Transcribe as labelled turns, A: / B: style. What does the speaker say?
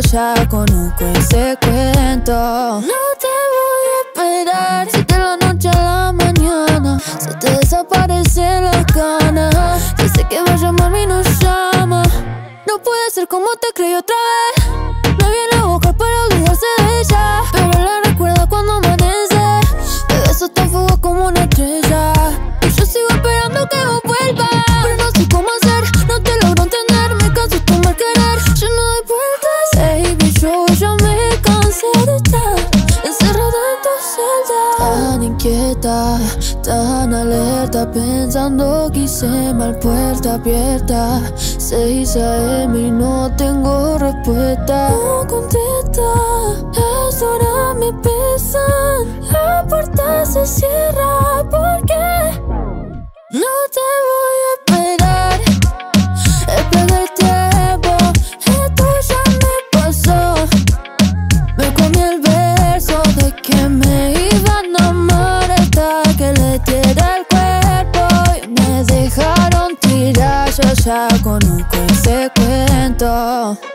A: ya conozco ese cuento. No te voy a esperar, si de la noche a la mañana se te desaparecen las ganas. Yo sé que va a llamarme y no llama. No puede ser como te creí otra vez. Me viene a buscar para olvidarse de ella, pero la recuerda cuando amanece. De besos tan fugaz como una estrella, y yo sigo esperando que vos vuelvas. Pero no sé cómo hacer, no te logro entender. Me canso de tu mal querer, yo no doy vueltas. Baby, yo ya me cansé de estar encerrada en tu celda. Tan inquieta, tan alerta, pensando que hice mal, puerta abierta. 6 AM y no tengo respuesta. No contesta, las horas me pesan, la puerta se cierra porque no te voy a esperar. Es perder tiempo, esto ya me pasó. Me comí el verso de que me iba a enamorar hasta que le diera el cuerpo y me dejaron tirar. Yo ya conozco ese cuento.